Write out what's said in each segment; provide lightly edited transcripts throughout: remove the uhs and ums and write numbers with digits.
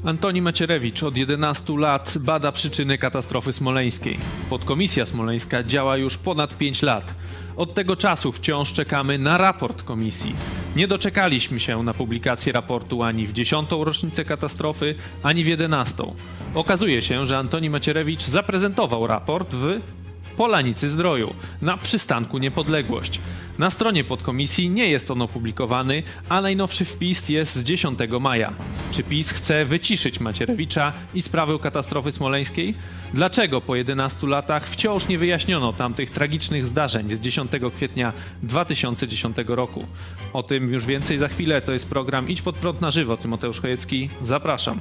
Antoni Macierewicz od 11 lat bada przyczyny katastrofy smoleńskiej. Podkomisja smoleńska działa już ponad 5 lat. Od tego czasu wciąż czekamy na raport komisji. Nie doczekaliśmy się na publikację raportu ani w 10. rocznicę katastrofy, ani w 11. Okazuje się, że Antoni Macierewicz zaprezentował raport w Polanicy-Zdroju na przystanku Niepodległość. Na stronie podkomisji nie jest on opublikowany, a najnowszy wpis jest z 10 maja. Czy PiS chce wyciszyć Macierewicza i sprawę katastrofy smoleńskiej? Dlaczego po 11 latach wciąż nie wyjaśniono tamtych tragicznych zdarzeń z 10 kwietnia 2010 roku? O tym już więcej za chwilę. To jest program Idź Pod Prąd na żywo. Tymoteusz Chojecki, zapraszam.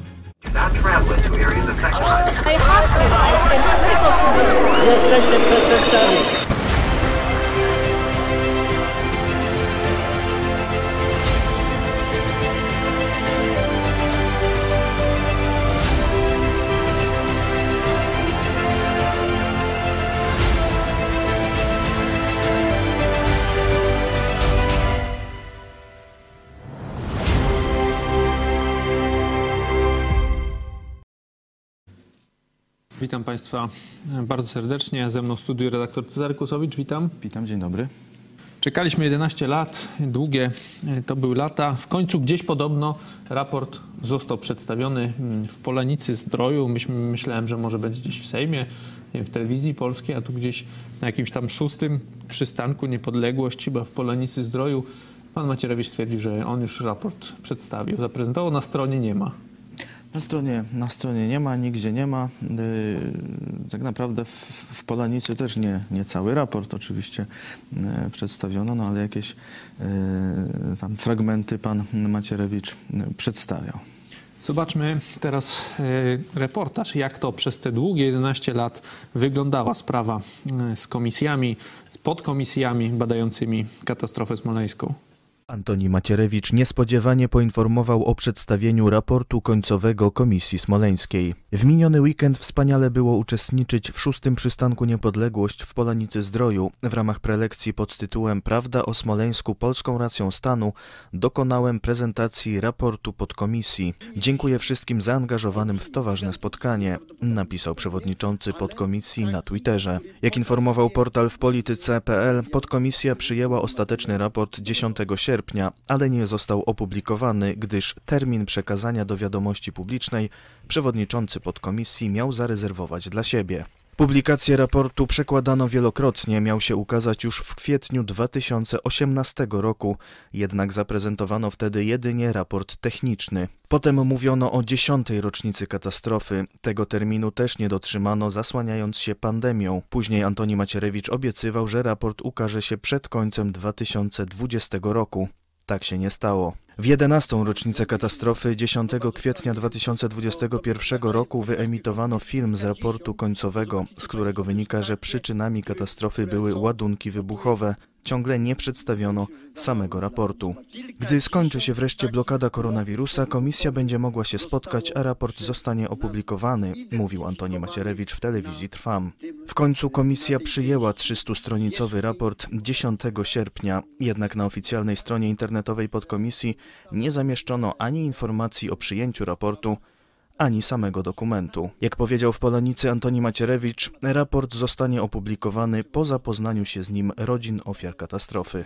Jesteście przestępcami. Witam Państwa bardzo serdecznie. Ze mną w studiu redaktor Cezary Kłosowicz. Witam. Witam, dzień dobry. Czekaliśmy 11 lat, długie to były lata. W końcu gdzieś podobno raport został przedstawiony w Polanicy-Zdroju. Myślałem, że może będzie gdzieś w Sejmie, w telewizji polskiej, a tu gdzieś na jakimś tam 6. przystanku Niepodległość, chyba w Polanicy-Zdroju. Pan Macierewicz stwierdził, że on już raport przedstawił, zaprezentował, na stronie nie ma. Na stronie nie ma, nigdzie nie ma. Tak naprawdę w Polanicy też nie cały raport oczywiście przedstawiono, no ale jakieś tam fragmenty pan Macierewicz przedstawiał. Zobaczmy teraz reportaż, jak to przez te długie 11 lat wyglądała sprawa z komisjami, z podkomisjami badającymi katastrofę smoleńską. Antoni Macierewicz niespodziewanie poinformował o przedstawieniu raportu końcowego Komisji Smoleńskiej. W miniony weekend wspaniale było uczestniczyć w 6. przystanku Niepodległość w Polanicy-Zdroju. W ramach prelekcji pod tytułem Prawda o Smoleńsku polską racją stanu dokonałem prezentacji raportu podkomisji. Dziękuję wszystkim zaangażowanym w to ważne spotkanie, napisał przewodniczący podkomisji na Twitterze. Jak informował portal wpolityce.pl, podkomisja przyjęła ostateczny raport 10 sierpnia, ale nie został opublikowany, gdyż termin przekazania do wiadomości publicznej przewodniczący podkomisji miał zarezerwować dla siebie. Publikację raportu przekładano wielokrotnie, miał się ukazać już w kwietniu 2018 roku, jednak zaprezentowano wtedy jedynie raport techniczny. Potem mówiono o 10. rocznicy katastrofy. Tego terminu też nie dotrzymano, zasłaniając się pandemią. Później Antoni Macierewicz obiecywał, że raport ukaże się przed końcem 2020 roku. Tak się nie stało. W 11. rocznicę katastrofy 10 kwietnia 2021 roku wyemitowano film z raportu końcowego, z którego wynika, że przyczynami katastrofy były ładunki wybuchowe. Ciągle nie przedstawiono samego raportu. Gdy skończy się wreszcie blokada koronawirusa, komisja będzie mogła się spotkać, a raport zostanie opublikowany, mówił Antoni Macierewicz w telewizji Trwam. W końcu komisja przyjęła 300-stronicowy raport 10 sierpnia, jednak na oficjalnej stronie internetowej podkomisji nie zamieszczono ani informacji o przyjęciu raportu, ani samego dokumentu. Jak powiedział w Polanicy Antoni Macierewicz, raport zostanie opublikowany po zapoznaniu się z nim rodzin ofiar katastrofy.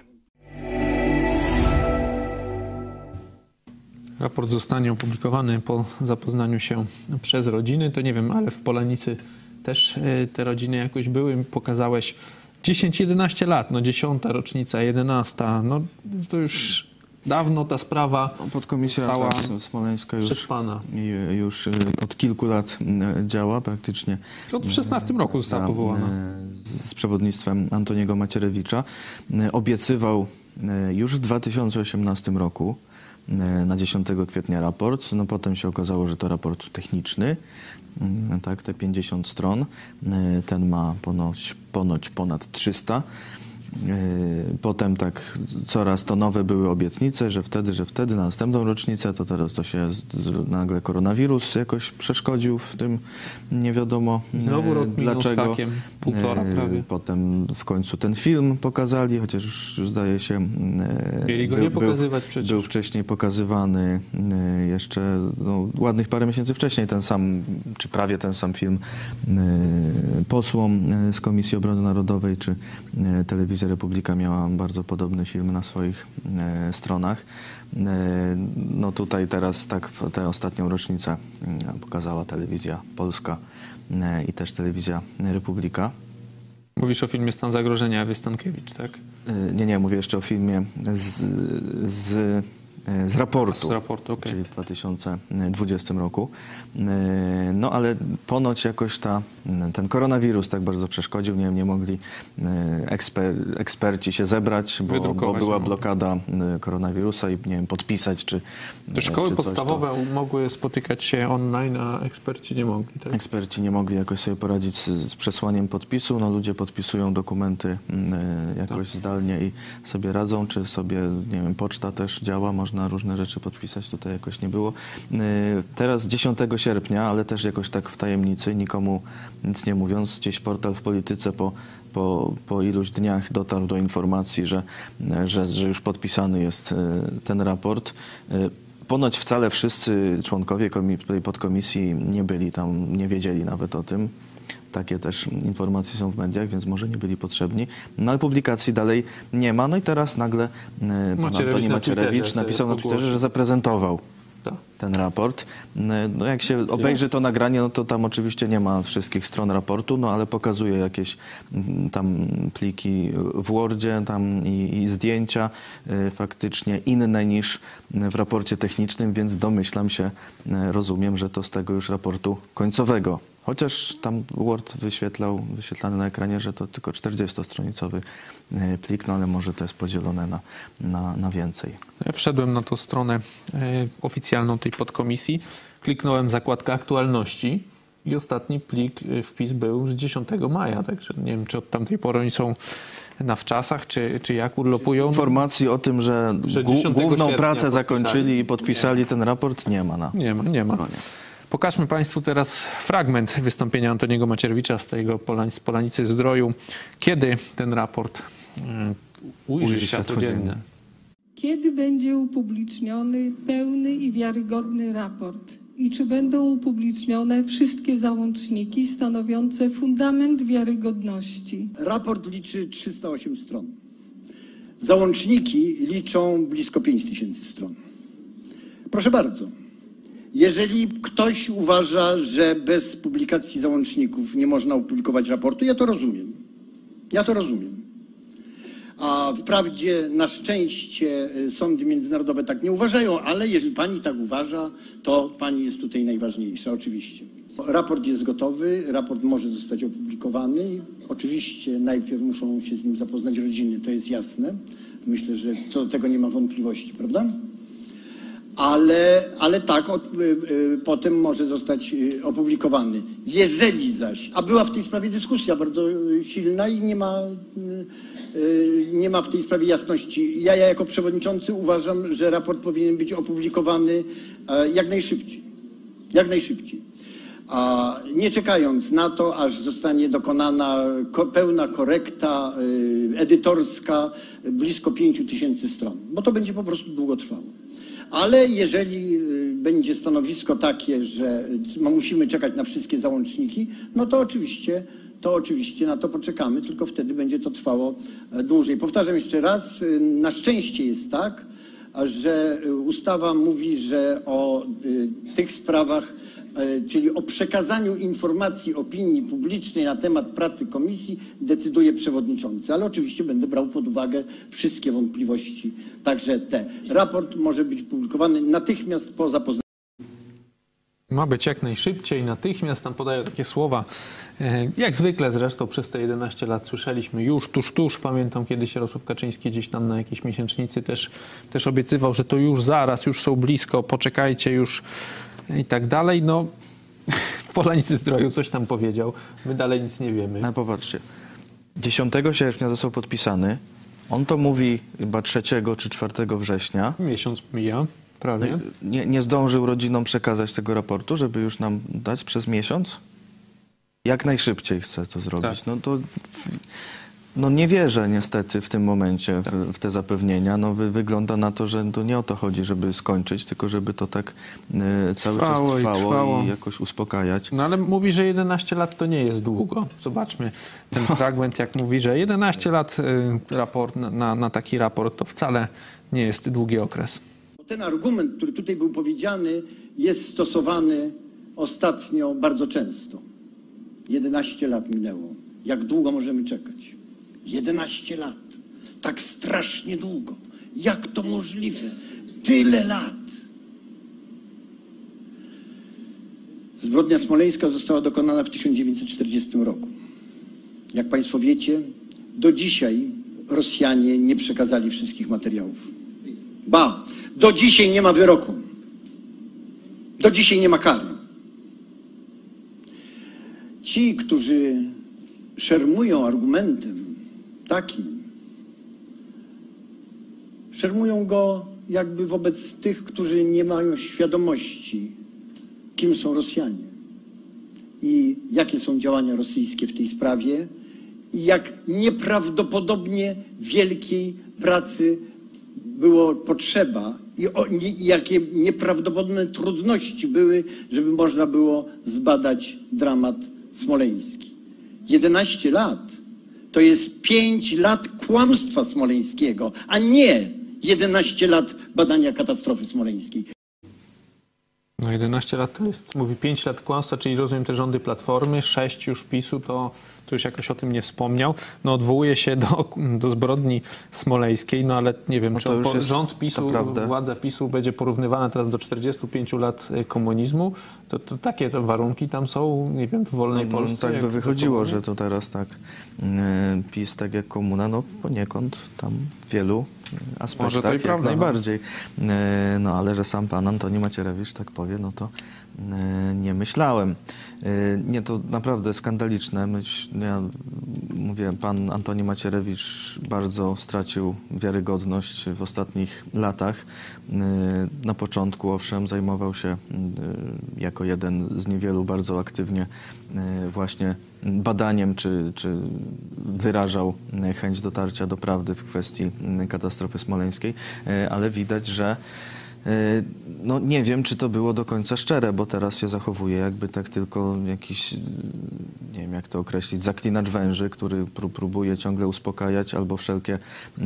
Raport zostanie opublikowany po zapoznaniu się przez rodziny. To nie wiem, ale w Polanicy też te rodziny jakoś były. Pokazałeś 10-11 lat, 10. rocznica, 11. To już dawno ta sprawa Podkomisja smoleńska już od kilku lat działa praktycznie. Od 16 roku została powołana. Z przewodnictwem Antoniego Macierewicza. Obiecywał już w 2018 roku na 10 kwietnia raport. Potem się okazało, że to raport techniczny. Tak, te 50 stron. Ten ma ponoć ponad 300. Potem tak coraz to nowe były obietnice, że wtedy na następną rocznicę, to teraz to się nagle koronawirus jakoś przeszkodził w tym, nie wiadomo Znowu rok dlaczego. minął z hakiem, 1,5 prawie. Potem w końcu ten film pokazali, chociaż już zdaje się Mieli go nie pokazywać przecież. Był wcześniej pokazywany jeszcze ładnych parę miesięcy wcześniej ten sam, czy prawie ten sam film posłom z Komisji Obrony Narodowej, czy Telewizja Republika miała bardzo podobny film na swoich stronach. No tutaj teraz tak tę ostatnią rocznicę pokazała Telewizja Polska i też Telewizja Republika. Mówisz o filmie Stan zagrożenia Ewy Stankiewicz, tak? Nie, mówię jeszcze o filmie z raportu, Okay. czyli w 2020 roku. No ale ponoć jakoś ten koronawirus tak bardzo przeszkodził, nie mogli eksperci się zebrać, bo była blokada koronawirusa i nie wiem, podpisać czy Te szkoły czy coś, podstawowe mogły spotykać się online, a eksperci nie mogli. Tak? Eksperci nie mogli jakoś sobie poradzić z przesłaniem podpisu. No ludzie podpisują dokumenty jakoś zdalnie i sobie radzą, czy sobie, nie wiem, poczta też działa, można różne rzeczy podpisać, tutaj jakoś nie było. Teraz 10 sierpnia, ale też jakoś tak w tajemnicy, nikomu nic nie mówiąc, gdzieś portal w Polityce po iluś dniach dotarł do informacji, że już podpisany jest ten raport. Ponoć wcale wszyscy członkowie tej podkomisji nie byli tam, nie wiedzieli nawet o tym. Takie też informacje są w mediach, więc może nie byli potrzebni. No ale publikacji dalej nie ma. No i teraz nagle pan Antoni Macierewicz napisał na Twitterze, że zaprezentował ten raport. No jak się obejrzy to nagranie, no to tam oczywiście nie ma wszystkich stron raportu, no ale pokazuje jakieś tam pliki w Wordzie tam i zdjęcia faktycznie inne niż w raporcie technicznym, więc domyślam się, rozumiem, że to z tego już raportu końcowego. Chociaż tam Word wyświetlany na ekranie, że to tylko 40-stronicowy plik, no ale może to jest podzielone na więcej. Ja wszedłem na tą stronę oficjalną tej podkomisji, kliknąłem zakładkę aktualności i ostatni wpis był z 10 maja, także nie wiem, czy od tamtej pory oni są na wczasach, czy jak urlopują. Informacji o tym, że główną pracę zakończyli i podpisali ten raport, nie ma na stronie. Pokażmy Państwu teraz fragment wystąpienia Antoniego Macierewicza z tego z Polanicy Zdroju. Kiedy ten raport ujrzy światło dzienne? Kiedy będzie upubliczniony pełny i wiarygodny raport? I czy będą upublicznione wszystkie załączniki stanowiące fundament wiarygodności? Raport liczy 308 stron. Załączniki liczą blisko 5000 stron. Proszę bardzo. Jeżeli ktoś uważa, że bez publikacji załączników nie można opublikować raportu, ja to rozumiem. A wprawdzie na szczęście sądy międzynarodowe tak nie uważają, ale jeżeli pani tak uważa, to pani jest tutaj najważniejsza, oczywiście. Raport jest gotowy, raport może zostać opublikowany. Oczywiście najpierw muszą się z nim zapoznać rodziny, to jest jasne. Myślę, że co do tego nie ma wątpliwości, prawda? Ale tak, potem może zostać opublikowany. Jeżeli zaś, a była w tej sprawie dyskusja bardzo silna i nie ma w tej sprawie jasności. Ja jako przewodniczący uważam, że raport powinien być opublikowany jak najszybciej. Jak najszybciej. A nie czekając na to, aż zostanie dokonana pełna korekta edytorska blisko 5000 stron, bo to będzie po prostu długo trwało. Ale jeżeli będzie stanowisko takie, że musimy czekać na wszystkie załączniki, no to oczywiście na to poczekamy, tylko wtedy będzie to trwało dłużej. Powtarzam jeszcze raz, na szczęście jest tak, że ustawa mówi, że o tych sprawach, czyli o przekazaniu informacji opinii publicznej na temat pracy komisji decyduje przewodniczący. Ale oczywiście będę brał pod uwagę wszystkie wątpliwości, także te. Raport może być publikowany natychmiast po zapoznaniu. Ma być jak najszybciej, natychmiast. Tam podają takie słowa. Jak zwykle zresztą przez te 11 lat słyszeliśmy już tuż. Pamiętam kiedyś Jarosław Kaczyński gdzieś tam na jakiejś miesięcznicy też obiecywał, że to już zaraz, już są blisko, poczekajcie już i tak dalej. No, w Polanicy Zdroju coś tam powiedział. My dalej nic nie wiemy. No popatrzcie. 10 sierpnia został podpisany. On to mówi chyba 3 czy 4 września. Miesiąc mija, prawie. Nie zdążył rodzinom przekazać tego raportu, żeby już nam dać przez miesiąc? Jak najszybciej chce to zrobić. Tak. No to... No nie wierzę niestety w tym momencie w te zapewnienia. No wygląda na to, że to nie o to chodzi, żeby skończyć, tylko żeby to tak cały czas trwało i jakoś uspokajać. No ale mówi, że 11 lat to nie jest długo. Zobaczmy ten fragment, jak mówi, że 11 lat na taki raport to wcale nie jest długi okres. Ten argument, który tutaj był powiedziany, jest stosowany ostatnio bardzo często. 11 lat minęło. Jak długo możemy czekać? 11 lat. Tak strasznie długo. Jak to możliwe? Tyle lat. Zbrodnia smoleńska została dokonana w 1940 roku. Jak Państwo wiecie, do dzisiaj Rosjanie nie przekazali wszystkich materiałów. Ba, do dzisiaj nie ma wyroku. Do dzisiaj nie ma kary. Ci, którzy szermują argumentem takim, szermują go jakby wobec tych, którzy nie mają świadomości, kim są Rosjanie i jakie są działania rosyjskie w tej sprawie i jak nieprawdopodobnie wielkiej pracy było potrzeba i jakie nieprawdopodobne trudności były, żeby można było zbadać dramat smoleński. 11 lat to jest 5 lat kłamstwa smoleńskiego, a nie 11 lat badania katastrofy smoleńskiej. No 11 lat to jest, mówi 5 lat kłamstwa, czyli rozumiem te rządy Platformy, 6 już PiS-u, to już jakoś o tym nie wspomniał. No odwołuje się do zbrodni smoleńskiej, no ale nie wiem, czy rząd PiS-u, władza PiS-u będzie porównywana teraz do 45 lat komunizmu. To takie te warunki tam są, nie wiem, w wolnej Polsce. Tak by wychodziło, że to teraz tak PiS, tak jak komuna, no poniekąd tam w wielu aspektach jak najbardziej. No ale że sam pan Antoni Macierewicz tak powie, no to nie myślałem. Nie, to naprawdę skandaliczne. Ja mówię, pan Antoni Macierewicz bardzo stracił wiarygodność w ostatnich latach. Na początku, owszem, zajmował się jako jeden z niewielu bardzo aktywnie właśnie badaniem, czy wyrażał chęć dotarcia do prawdy w kwestii katastrofy smoleńskiej, ale widać, że no nie wiem, czy to było do końca szczere, bo teraz się zachowuje jakby tak tylko jakiś, nie wiem jak to określić, zaklinacz węży, który próbuje ciągle uspokajać albo wszelkie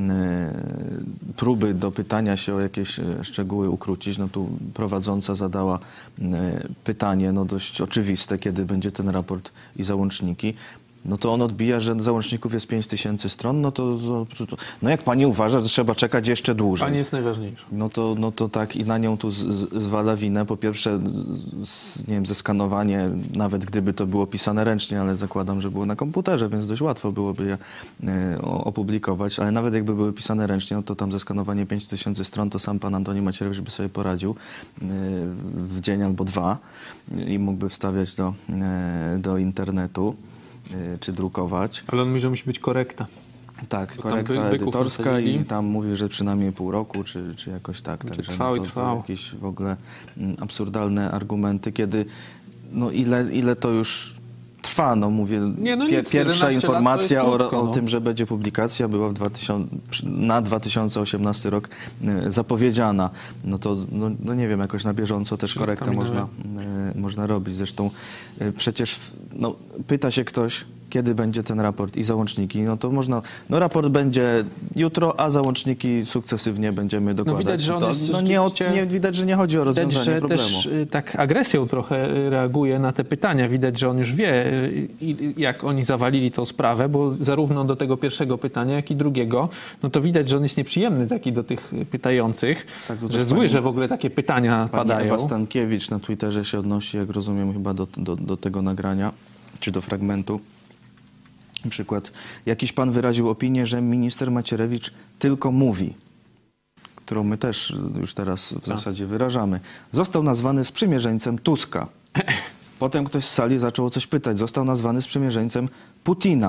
próby do pytania się o jakieś szczegóły ukrócić. No tu prowadząca zadała pytanie, no dość oczywiste, kiedy będzie ten raport i załączniki. No to on odbija, że załączników jest 5000 stron, no jak pani uważa, że trzeba czekać jeszcze dłużej. Pani jest najważniejsza. No to tak i na nią tu zwala winę. Po pierwsze, nie wiem, zeskanowanie, nawet gdyby to było pisane ręcznie, ale zakładam, że było na komputerze, więc dość łatwo byłoby je opublikować, ale nawet jakby były pisane ręcznie, no to tam zeskanowanie 5000 stron, to sam pan Antoni Macierewicz by sobie poradził w dzień albo dwa i mógłby wstawiać do internetu czy drukować. Ale on mówi, że musi być korekta. Tak, korekta edytorska i tam mówi, że przynajmniej pół roku, czy jakoś tak. Znaczy Także trwał. to jakieś w ogóle absurdalne argumenty, kiedy, no ile to już trwa, no mówię, pierwsza informacja o tym, że będzie publikacja była na 2018 rok zapowiedziana. No to no nie wiem, jakoś na bieżąco też korektę można robić. Zresztą przecież pyta się ktoś, kiedy będzie ten raport i załączniki, no to można, raport będzie jutro, a załączniki sukcesywnie będziemy dokładać. No widać, że on jest widać, że nie chodzi o rozwiązanie problemu. Też tak agresją trochę reaguje na te pytania. Widać, że on już wie, jak oni zawalili tą sprawę, bo zarówno do tego pierwszego pytania, jak i drugiego, no to widać, że on jest nieprzyjemny taki do tych pytających, tak, że zły, że w ogóle takie pytania padają. Ewa Stankiewicz na Twitterze się odnosi, jak rozumiem, chyba do tego nagrania, czy do fragmentu. Na przykład jakiś pan wyraził opinię, że minister Macierewicz tylko mówi, którą my też już teraz w zasadzie wyrażamy. Został nazwany sprzymierzeńcem Tuska. Potem ktoś z sali zaczął o coś pytać. Został nazwany sprzymierzeńcem Putina.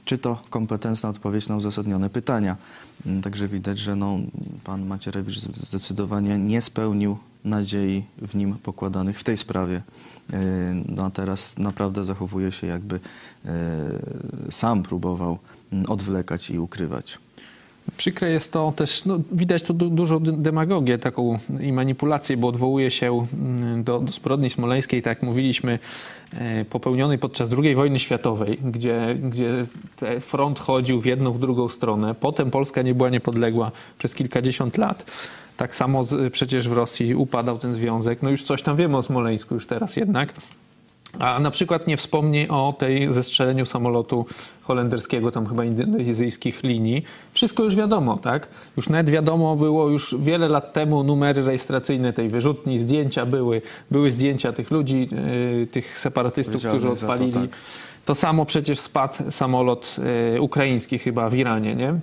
czy to kompetentna odpowiedź na uzasadnione pytania. Także widać, że no, pan Macierewicz zdecydowanie nie spełnił nadziei w nim pokładanych w tej sprawie. No a teraz naprawdę zachowuje się, jakby sam próbował odwlekać i ukrywać. Przykre jest to też, no, widać tu dużą demagogię taką i manipulację, bo odwołuje się do zbrodni smoleńskiej, tak jak mówiliśmy, popełnionej podczas II wojny światowej, gdzie front chodził w jedną, w drugą stronę. Potem Polska nie była niepodległa przez kilkadziesiąt lat. Tak samo przecież w Rosji upadał ten związek. No już coś tam wiemy o Smoleńsku już teraz jednak. A na przykład nie wspomni o tej zestrzeleniu samolotu holenderskiego, tam chyba indonezyjskich linii. Wszystko już wiadomo, tak? Już nawet wiadomo było już wiele lat temu numery rejestracyjne tej wyrzutni, zdjęcia były zdjęcia tych ludzi, tych separatystów, którzy odpalili. Tak. To samo przecież spadł samolot ukraiński chyba w Iranie, nie?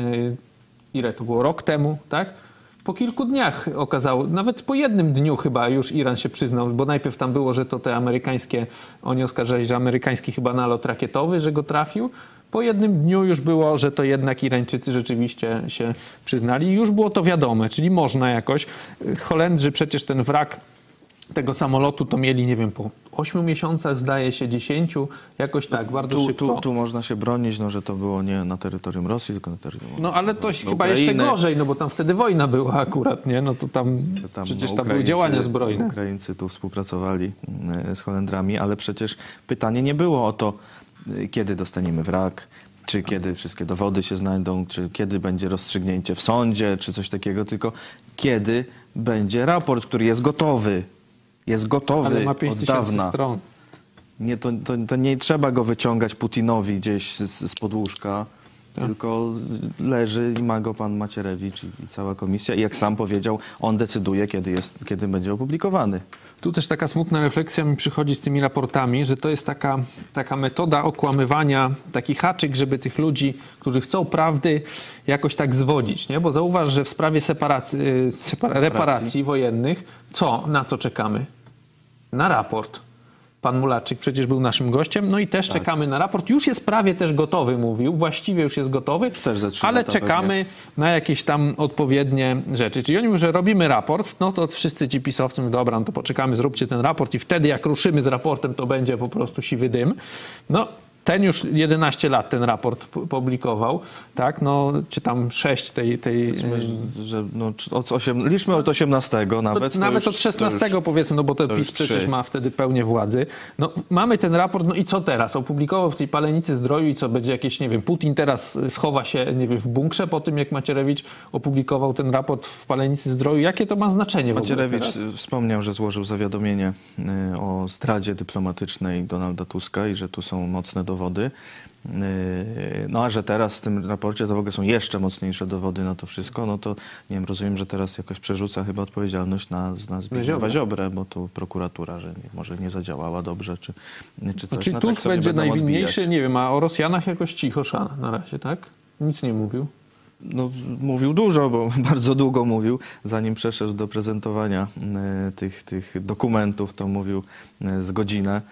Ile to było? Rok temu, tak? Po kilku dniach okazało, nawet po jednym dniu chyba już Iran się przyznał, bo najpierw tam było, że to te amerykańskie, oni oskarżali, że amerykański chyba nalot rakietowy, że go trafił. Po jednym dniu już było, że to jednak Irańczycy rzeczywiście się przyznali i już było to wiadome, czyli można jakoś. Holendrzy przecież ten wrak tego samolotu to mieli, nie wiem, po 8 miesiącach, zdaje się 10, jakoś tak, bardzo szybko. Tu można się bronić, no, że to było nie na terytorium Rosji, tylko na terytorium No ale to chyba Ukrainy. Jeszcze gorzej, no bo tam wtedy wojna była akurat, nie? No to tam przecież tam były działania zbrojne. Ukraińcy tu współpracowali z Holendrami, ale przecież pytanie nie było o to, kiedy dostaniemy wrak, czy kiedy wszystkie dowody się znajdą, czy kiedy będzie rozstrzygnięcie w sądzie, czy coś takiego, tylko kiedy będzie raport, który jest gotowy. Jest gotowy ale ma 5 od dawna. Stron. Nie, to nie trzeba go wyciągać Putinowi gdzieś z podłóżka, tylko leży i ma go pan Macierewicz i cała komisja. I jak sam powiedział, on decyduje, kiedy będzie opublikowany. Tu też taka smutna refleksja mi przychodzi z tymi raportami, że to jest taka metoda okłamywania, taki haczyk, żeby tych ludzi, którzy chcą prawdy, jakoś tak zwodzić, nie? Bo zauważ, że w sprawie reparacji wojennych, na co czekamy? Na raport. Pan Mularczyk przecież był naszym gościem, no i też czekamy na raport. Już jest prawie też gotowy, mówił, właściwie już jest gotowy, ale czekamy na jakieś tam odpowiednie rzeczy. Czyli oni mówią, że robimy raport, no to wszyscy ci pisowcy mówią, dobra, no to poczekamy, zróbcie ten raport i wtedy jak ruszymy z raportem, to będzie po prostu siwy dym. No, ten już 11 lat ten raport publikował, tak, no, czy tam 6 tej... Że no, liczmy od 18 nawet. Nawet od 16 powiedzmy, no bo ten PiS przecież ma wtedy pełnię władzy. No, mamy ten raport, no i co teraz? Opublikował w tej Palenicy Zdroju i co, będzie jakieś, nie wiem, Putin teraz schowa się, nie wiem, w bunkrze po tym, jak Macierewicz opublikował ten raport w Palenicy Zdroju. Jakie to ma znaczenie w ogóle Macierewicz teraz? wspomniał, że złożył zawiadomienie o zdradzie dyplomatycznej Donalda Tuska i że tu są mocne dowody. No a że teraz w tym raporcie to w ogóle są jeszcze mocniejsze dowody na to wszystko, no to nie wiem, rozumiem, że teraz jakoś przerzuca chyba odpowiedzialność na Zbigniewa Ziobrę, bo tu prokuratura, że może nie zadziałała dobrze, czy coś. Czyli no, Tusk tak będzie najwinniejszy, nie wiem, a o Rosjanach jakoś cicho na razie, tak? Nic nie mówił. No, mówił dużo, bo bardzo długo mówił. Zanim przeszedł do prezentowania tych dokumentów, to mówił z godzinę,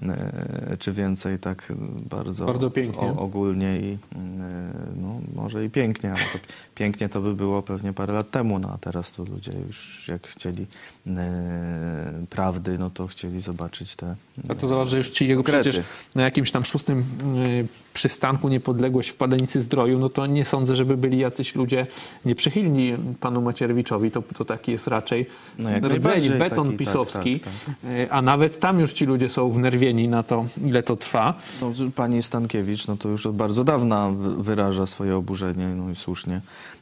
czy więcej, tak bardzo pięknie. Ogólnie i no, może i pięknie, ale to pięknie to by było pewnie parę lat temu, no a teraz to ludzie już jak chcieli prawdy, no to chcieli zobaczyć te A to zobacz, że już ci jego przecież na jakimś tam 6. przystanku Niepodległość w Palenicy Zdroju, no to nie sądzę, żeby byli jacyś ludzie nieprzychylni panu Macierewiczowi, to taki jest raczej rdzeń, beton taki, pisowski, tak. A nawet tam już ci ludzie są wnerwieni na to, ile to trwa. No, pani Stankiewicz, no to już od bardzo dawna wyraża swoje oburzenie, no i słusznie,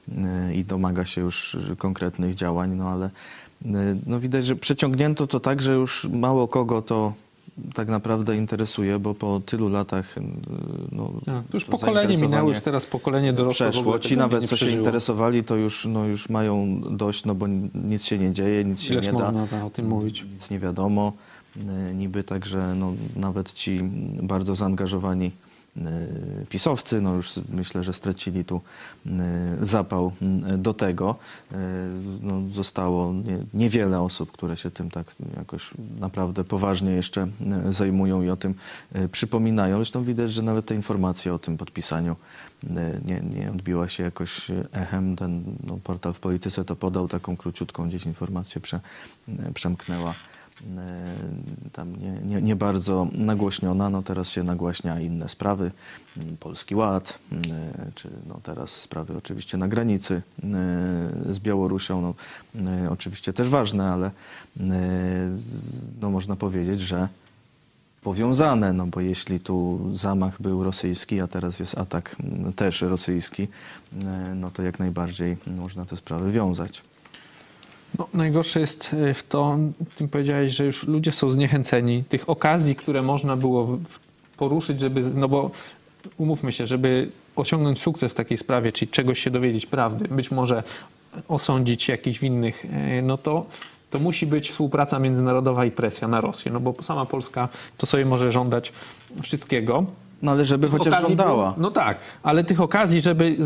i domaga się już konkretnych działań, no ale no widać, że przeciągnięto to tak, że już mało kogo to tak naprawdę interesuje, bo po tylu latach no, to już pokolenie minęło, już teraz pokolenie dorosłe przeszło. Ci nawet, co się interesowali, to już mają dość, no bo nic się nie dzieje, nic się nie da. Można o tym mówić? Nic nie wiadomo. Niby także no, nawet ci bardzo zaangażowani pisowcy, no już myślę, że stracili tu zapał do tego. No, zostało niewiele osób, które się tym tak jakoś naprawdę poważnie jeszcze zajmują i o tym przypominają. Zresztą widać, że nawet ta informacja o tym podpisaniu nie odbiła się jakoś echem. Ten portal w Polityce to podał, taką króciutką gdzieś informację przemknęła. Tam nie bardzo nagłośniona, no teraz się nagłaśnia inne sprawy, Polski Ład, czy no teraz sprawy oczywiście na granicy z Białorusią, no, oczywiście też ważne, ale no, można powiedzieć, że powiązane, no bo jeśli tu zamach był rosyjski, a teraz jest atak też rosyjski, no to jak najbardziej można te sprawy wiązać. No, najgorsze jest w to, ty powiedziałeś, że już ludzie są zniechęceni. Tych okazji, które można było poruszyć, żeby, no bo umówmy się, żeby osiągnąć sukces w takiej sprawie, czyli czegoś się dowiedzieć prawdy, być może osądzić jakichś winnych, no to musi być współpraca międzynarodowa i presja na Rosję, no bo sama Polska to sobie może żądać wszystkiego. No ale żeby chociaż żądała. No tak, ale tych okazji, żeby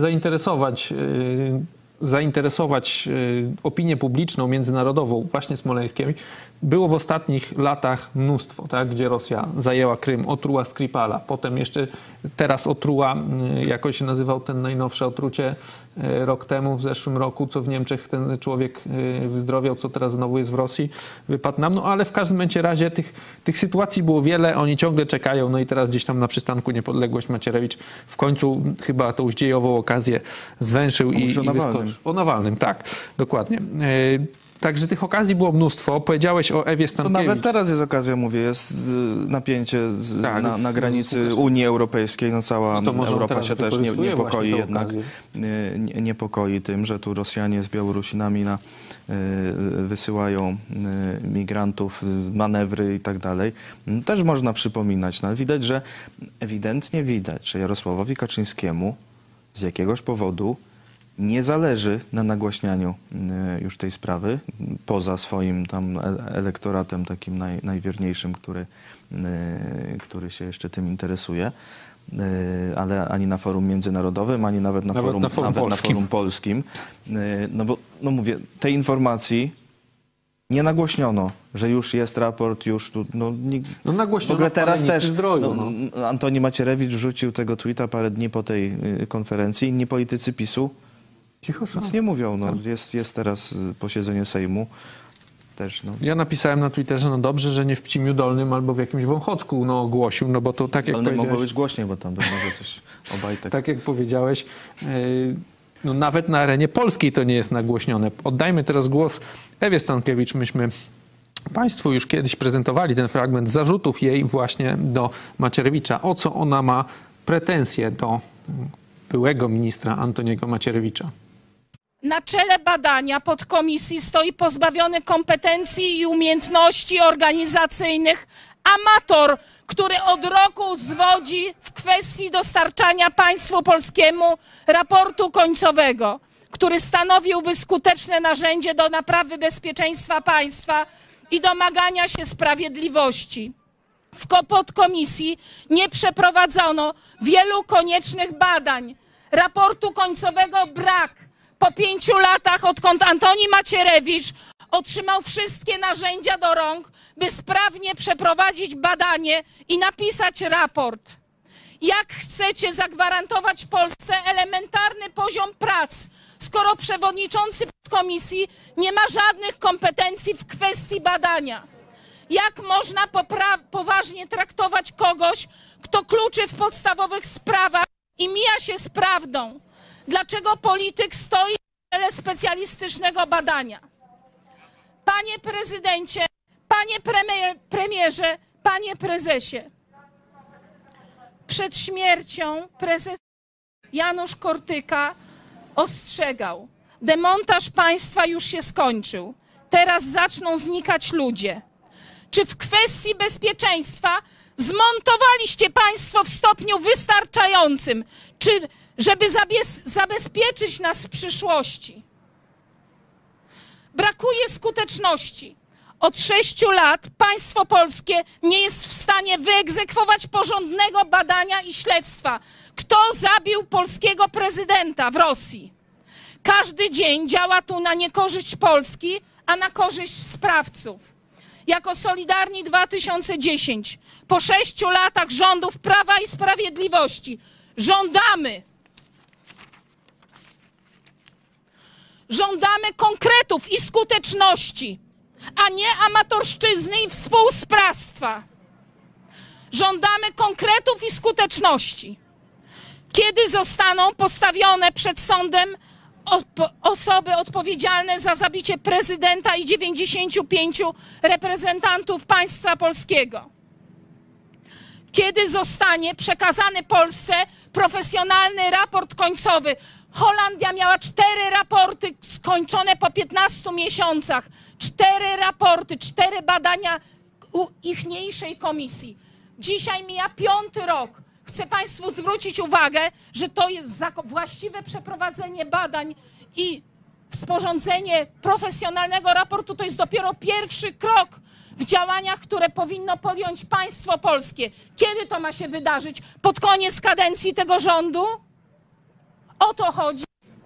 zainteresować opinię publiczną, międzynarodową, właśnie smoleńskiej, było w ostatnich latach mnóstwo, tak? Gdzie Rosja zajęła Krym, otruła Skripala, potem jeszcze teraz otruła, jakoś się nazywał ten najnowsze otrucie rok temu, w zeszłym roku, co w Niemczech ten człowiek wyzdrowiał, co teraz znowu jest w Rosji, wypadł nam. No ale w każdym razie tych sytuacji było wiele, oni ciągle czekają, no i teraz gdzieś tam na przystanku Niepodległość Macierewicz w końcu chyba tą dziejową okazję zwęszył i wyskoczył. O Nawalnym, tak, dokładnie. Także tych okazji było mnóstwo. Powiedziałeś o Ewie Stankiewicz. To nawet teraz jest okazja, mówię, jest napięcie na granicy Unii Europejskiej. No cała Europa się też niepokoi jednak. Niepokoi tym, że tu Rosjanie z Białorusinami wysyłają migrantów, manewry i tak dalej. Też można przypominać. No, ewidentnie widać, że Jarosławowi Kaczyńskiemu z jakiegoś powodu nie zależy na nagłaśnianiu już tej sprawy, poza swoim tam elektoratem takim najwierniejszym, który się jeszcze tym interesuje, ale ani na forum międzynarodowym, ani nawet na forum polskim. No bo, no mówię, tej informacji nie nagłośniono, że już jest raport, już tu... No nagłośniono w ogóle teraz też zdroju, Antoni Macierewicz wrzucił tego tweeta parę dni po tej konferencji. Inni politycy PiS-u nic nie mówią. No, jest teraz posiedzenie Sejmu. Też, no. Ja napisałem na Twitterze, no dobrze, że nie w Pcimiu Dolnym albo w jakimś Wąchocku ogłosił, no bo to tak jak powiedziałeś... mogło być głośniej, bo tam może coś obajtek. Tak jak powiedziałeś, no nawet na arenie polskiej to nie jest nagłośnione. Oddajmy teraz głos Ewie Stankiewicz. Myśmy Państwu już kiedyś prezentowali ten fragment zarzutów jej właśnie do Macierewicza. O co ona ma pretensje do byłego ministra Antoniego Macierewicza? Na czele badania podkomisji stoi pozbawiony kompetencji i umiejętności organizacyjnych amator, który od roku zwodzi w kwestii dostarczania państwu polskiemu raportu końcowego, który stanowiłby skuteczne narzędzie do naprawy bezpieczeństwa państwa i domagania się sprawiedliwości. W podkomisji nie przeprowadzono wielu koniecznych badań. Raportu końcowego brak. Po 5 latach, odkąd Antoni Macierewicz otrzymał wszystkie narzędzia do rąk, by sprawnie przeprowadzić badanie i napisać raport. Jak chcecie zagwarantować Polsce elementarny poziom prac, skoro przewodniczący podkomisji nie ma żadnych kompetencji w kwestii badania? Jak można poważnie traktować kogoś, kto kluczy w podstawowych sprawach i mija się z prawdą? Dlaczego polityk stoi w czele specjalistycznego badania? Panie prezydencie, panie premierze, panie prezesie. Przed śmiercią prezes Janusz Kortyka ostrzegał: demontaż państwa już się skończył. Teraz zaczną znikać ludzie. Czy w kwestii bezpieczeństwa zmontowaliście państwo w stopniu wystarczającym, żeby zabezpieczyć nas w przyszłości? Brakuje skuteczności. Od 6 lat państwo polskie nie jest w stanie wyegzekwować porządnego badania i śledztwa. Kto zabił polskiego prezydenta w Rosji? Każdy dzień działa tu na niekorzyść Polski, a na korzyść sprawców. Jako Solidarni 2010, po 6 latach rządów Prawa i Sprawiedliwości, żądamy konkretów i skuteczności, a nie amatorszczyzny i współsprawstwa. Żądamy konkretów i skuteczności. Kiedy zostaną postawione przed sądem osoby odpowiedzialne za zabicie prezydenta i 95 reprezentantów państwa polskiego? Kiedy zostanie przekazany Polsce profesjonalny raport końcowy? Holandia miała 4 raporty skończone po 15 miesiącach. 4 raporty, 4 badania u ichniejszej komisji. Dzisiaj mija 5. rok. Chcę Państwu zwrócić uwagę, że to jest właściwe przeprowadzenie badań i sporządzenie profesjonalnego raportu to jest dopiero pierwszy krok w działaniach, które powinno podjąć państwo polskie. Kiedy to ma się wydarzyć? Pod koniec kadencji tego rządu? O to chodzi.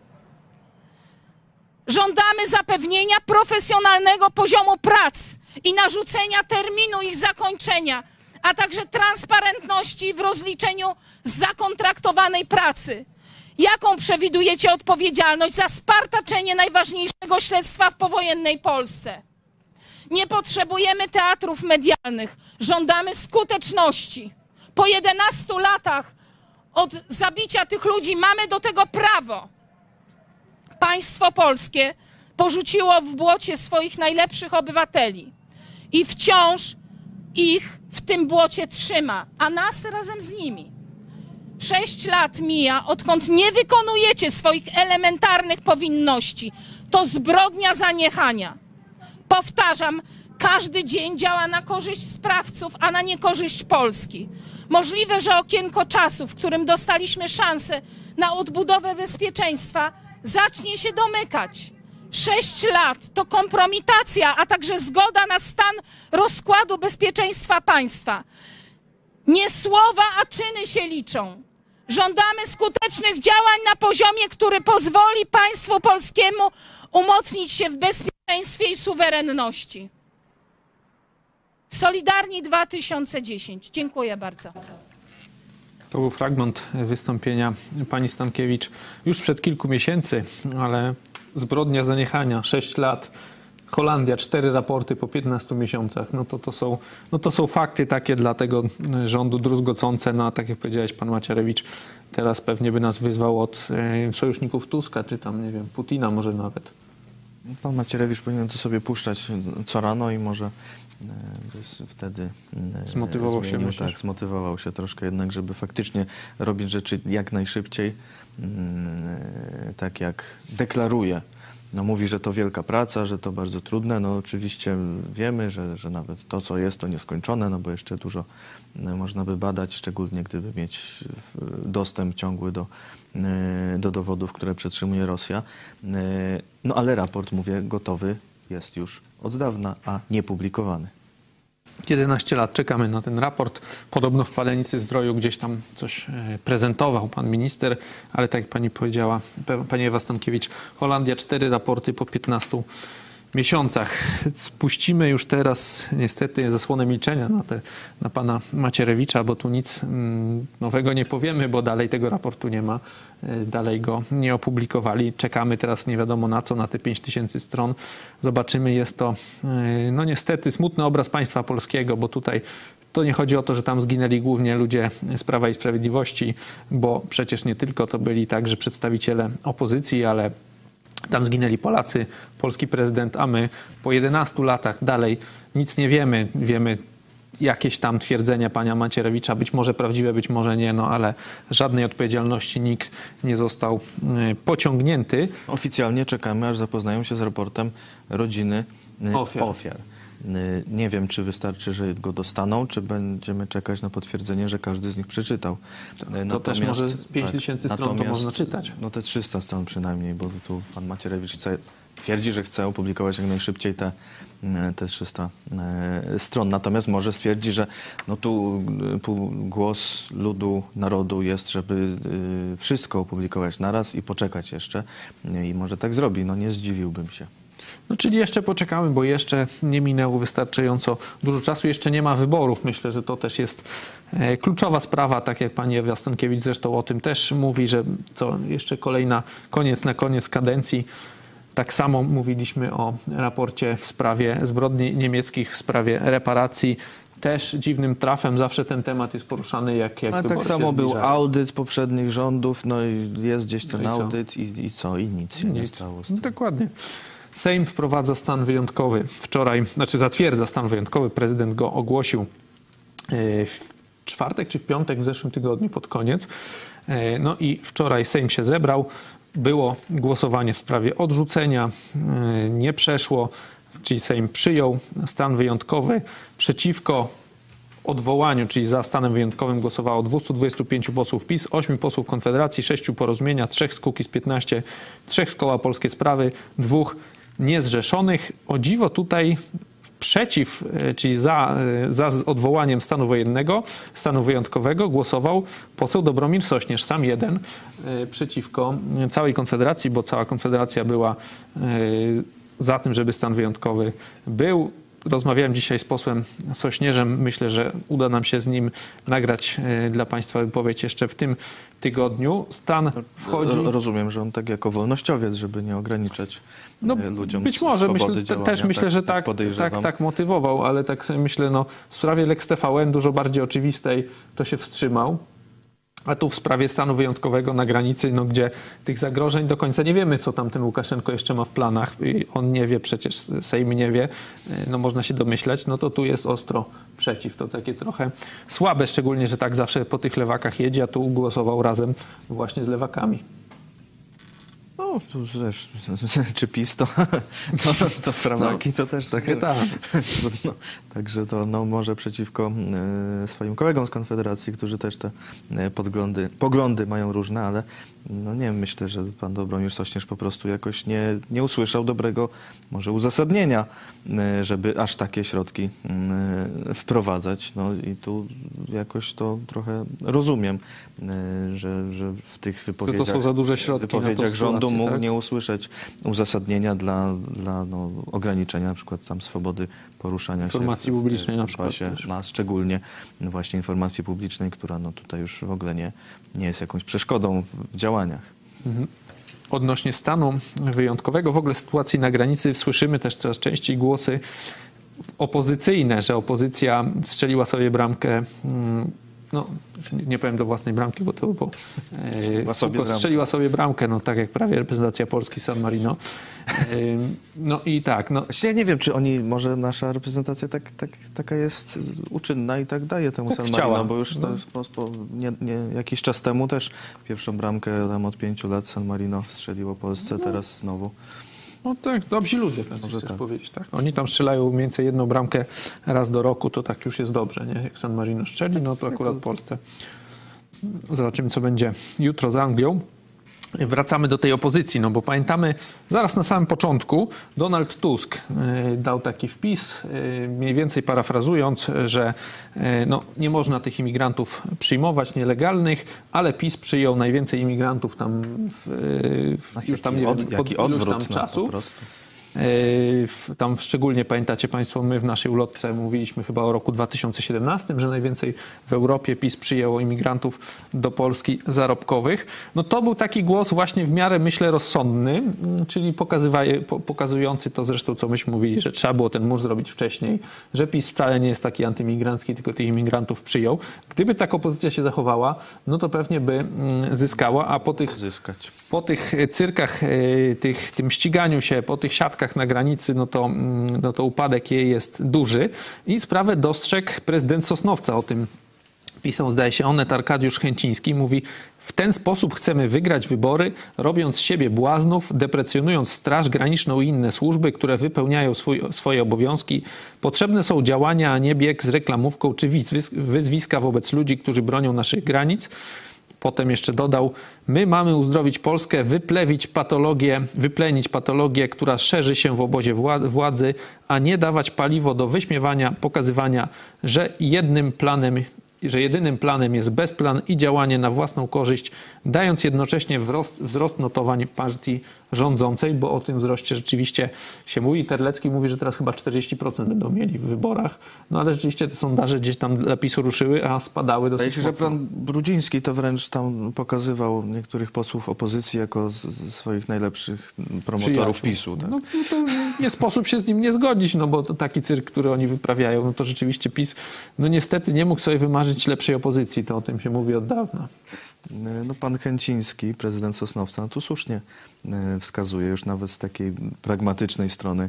Żądamy zapewnienia profesjonalnego poziomu prac i narzucenia terminu ich zakończenia, a także transparentności w rozliczeniu z zakontraktowanej pracy. Jaką przewidujecie odpowiedzialność za spartaczenie najważniejszego śledztwa w powojennej Polsce? Nie potrzebujemy teatrów medialnych. Żądamy skuteczności. Po 11 latach od zabicia tych ludzi mamy do tego prawo. Państwo polskie porzuciło w błocie swoich najlepszych obywateli i wciąż ich w tym błocie trzyma, a nas razem z nimi. 6 lat mija, odkąd nie wykonujecie swoich elementarnych powinności. To zbrodnia zaniechania. Powtarzam, każdy dzień działa na korzyść sprawców, a na niekorzyść Polski. Możliwe, że okienko czasu, w którym dostaliśmy szansę na odbudowę bezpieczeństwa, zacznie się domykać. 6 lat to kompromitacja, a także zgoda na stan rozkładu bezpieczeństwa państwa. Nie słowa, a czyny się liczą. Żądamy skutecznych działań na poziomie, który pozwoli państwu polskiemu umocnić się w bezpieczeństwie i suwerenności. Solidarni 2010. Dziękuję bardzo. To był fragment wystąpienia pani Stankiewicz już przed kilku miesięcy, ale zbrodnia zaniechania, 6 lat, Holandia, 4 raporty po 15 miesiącach. To są fakty takie dla tego rządu druzgocące. No a tak jak powiedziałeś, pan Macierewicz teraz pewnie by nas wyzwał od sojuszników Tuska, czy tam, nie wiem, Putina może nawet. Pan Macierewicz powinien to sobie puszczać co rano i może wtedy zmotywował się, myślisz? Tak, zmotywował się troszkę jednak, żeby faktycznie robić rzeczy jak najszybciej, tak jak deklaruje. No, mówi, że to wielka praca, że to bardzo trudne. No oczywiście wiemy, że nawet to, co jest, to nieskończone, no bo jeszcze dużo można by badać, szczególnie gdyby mieć dostęp ciągły do dowodów, które przetrzymuje Rosja. No ale raport, mówię, gotowy jest już od dawna, a nie publikowany. 11 lat czekamy na ten raport. Podobno w Palenicy Zdroju gdzieś tam coś prezentował pan minister, ale tak jak pani powiedziała, pani Ewa Stankiewicz, Holandia 4 raporty po 15 miesiącach. Spuścimy już teraz niestety zasłonę milczenia na pana Macierewicza, bo tu nic nowego nie powiemy, bo dalej tego raportu nie ma, dalej go nie opublikowali. Czekamy teraz nie wiadomo na co, na te 5000 stron. Zobaczymy, jest to no niestety smutny obraz państwa polskiego, bo tutaj to nie chodzi o to, że tam zginęli głównie ludzie z Prawa i Sprawiedliwości, bo przecież nie tylko to byli także przedstawiciele opozycji, ale tam zginęli Polacy, polski prezydent, a my po 11 latach dalej nic nie wiemy. Wiemy jakieś tam twierdzenia pana Macierewicza, być może prawdziwe, być może nie, no ale żadnej odpowiedzialności nikt nie został pociągnięty. Oficjalnie czekamy, aż zapoznają się z raportem rodziny ofiar. Nie wiem, czy wystarczy, że go dostaną, czy będziemy czekać na potwierdzenie, że każdy z nich przeczytał. To też może 5000 stron to można czytać. No te 300 stron przynajmniej, bo tu pan Macierewicz chce twierdzi, że chce opublikować jak najszybciej te 300 stron. Natomiast może stwierdzi, że no tu głos ludu, narodu jest, żeby wszystko opublikować naraz i poczekać jeszcze. I może tak zrobi. No nie zdziwiłbym się. No, czyli jeszcze poczekamy, bo jeszcze nie minęło wystarczająco dużo czasu, jeszcze nie ma wyborów. Myślę, że to też jest kluczowa sprawa, tak jak pani Ewa Stankiewicz zresztą o tym też mówi, że co jeszcze koniec kadencji. Tak samo mówiliśmy o raporcie w sprawie zbrodni niemieckich, w sprawie reparacji. Też dziwnym trafem zawsze ten temat jest poruszany, jak wybory tak się samo był zbliżają. audyt poprzednich rządów, no i jest gdzieś ten audyt i co? I nic się nie stało z tym. Dokładnie. Sejm wprowadza stan wyjątkowy. Zatwierdza stan wyjątkowy. Prezydent go ogłosił w czwartek czy w piątek w zeszłym tygodniu pod koniec. No i wczoraj Sejm się zebrał. Było głosowanie w sprawie odrzucenia. Nie przeszło, czyli Sejm przyjął stan wyjątkowy. Przeciwko odwołaniu, czyli za stanem wyjątkowym głosowało 225 posłów PiS, 8 posłów Konfederacji, 6 Porozumienia, 3 z Kukiz15, 3 z Koła Polskie Sprawy, 2 niezrzeszonych. O dziwo tutaj przeciw, czyli za odwołaniem stanu wojennego, stanu wyjątkowego głosował poseł Dobromir Sośnierz, sam jeden, przeciwko całej Konfederacji, bo cała Konfederacja była za tym, żeby stan wyjątkowy był. Rozmawiałem dzisiaj z posłem Sośnierzem. Myślę, że uda nam się z nim nagrać dla państwa wypowiedź jeszcze w tym tygodniu. Stan wchodzi... Rozumiem, że on tak jako wolnościowiec, żeby nie ograniczać ludziom być może, swobody działania. też myślę, że tak motywował, ale tak sobie myślę, w sprawie Lex TVN dużo bardziej oczywistej to się wstrzymał. A tu w sprawie stanu wyjątkowego na granicy, gdzie tych zagrożeń do końca nie wiemy, co tam ten Łukaszenko jeszcze ma w planach. On nie wie, przecież Sejm nie wie, można się domyślać, to tu jest ostro przeciw. To takie trochę słabe, szczególnie, że tak zawsze po tych lewakach jedzie, a tu głosował razem właśnie z lewakami. No, tu też, czy PiS to prawaki, to też takie. Tak. Także to może przeciwko swoim kolegom z Konfederacji, którzy też te poglądy mają różne, ale nie wiem, myślę, że pan Dobromir Sośnierz po prostu jakoś nie usłyszał dobrego może uzasadnienia, żeby aż takie środki wprowadzać. I tu jakoś to trochę rozumiem, że w tych wypowiedziach, to są za duże środki rządu mógł nie usłyszeć uzasadnienia dla ograniczenia na przykład tam swobody poruszania informacji publicznej na przykład. A szczególnie właśnie informacji publicznej, która tutaj już w ogóle nie jest jakąś przeszkodą w działaniach. Odnośnie stanu wyjątkowego, w ogóle sytuacji na granicy, słyszymy też coraz częściej głosy opozycyjne, że opozycja strzeliła sobie bramkę, nie powiem do własnej bramki, bo to było strzeliła sobie bramkę, tak jak prawie reprezentacja Polski San Marino. I tak. Właściwie nie wiem, czy może nasza reprezentacja taka jest uczynna i tak daje temu San Marino, bo już jakiś czas temu też pierwszą bramkę tam od 5 lat San Marino strzeliło Polsce, teraz znowu. Tak, dobrzy ludzie, można powiedzieć. Tak? Oni tam strzelają mniej więcej jedną bramkę raz do roku, to tak już jest dobrze, nie? Jak San Marino strzeli, to akurat Polsce. Zobaczymy, co będzie jutro z Anglią. Wracamy do tej opozycji, bo pamiętamy, zaraz na samym początku Donald Tusk dał taki wpis, mniej więcej parafrazując, że nie można tych imigrantów przyjmować nielegalnych, ale PiS przyjął najwięcej imigrantów tam już tam nie wiem, od iluś tam czasu. Tam szczególnie pamiętacie państwo, my w naszej ulotce mówiliśmy chyba o roku 2017, że najwięcej w Europie PiS przyjęło imigrantów do Polski zarobkowych. To był taki głos właśnie w miarę, myślę, rozsądny, czyli pokazujący to zresztą, co myśmy mówili, że trzeba było ten mur zrobić wcześniej, że PiS wcale nie jest taki antyimigrancki, tylko tych imigrantów przyjął. Gdyby tak opozycja się zachowała, to pewnie by zyskała, a po tych cyrkach, tym ściganiu się, po tych siatkach na granicy, to upadek jej jest duży i sprawę dostrzegł prezydent Sosnowca. O tym pisał, zdaje się, Onet Arkadiusz Chęciński. Mówi: w ten sposób chcemy wygrać wybory, robiąc z siebie błaznów, deprecjonując Straż Graniczną i inne służby, które wypełniają swoje obowiązki. Potrzebne są działania, a nie bieg z reklamówką czy wyzwiska wobec ludzi, którzy bronią naszych granic. Potem jeszcze dodał: my mamy uzdrowić Polskę, wyplenić patologię, która szerzy się w obozie władzy, a nie dawać paliwo do wyśmiewania, pokazywania, że jedynym planem jest bezplan i działanie na własną korzyść, dając jednocześnie wzrost notowań partii rządzącej, bo o tym wzroście rzeczywiście się mówi. Terlecki mówi, że teraz chyba 40% będą mieli w wyborach, no ale rzeczywiście te sondaże gdzieś tam dla PiS-u ruszyły, a spadały dosyć mocno. Wydaje się, że pan Brudziński to wręcz tam pokazywał niektórych posłów opozycji jako swoich najlepszych promotorów PiS-u. Tak? No to nie sposób się z nim nie zgodzić, no bo to taki cyrk, który oni wyprawiają, no to rzeczywiście PiS, no niestety nie mógł sobie wymarzyć lepszej opozycji, to o tym się mówi od dawna. No, pan Chęciński, prezydent Sosnowca, tu słusznie wskazuje już nawet z takiej pragmatycznej strony,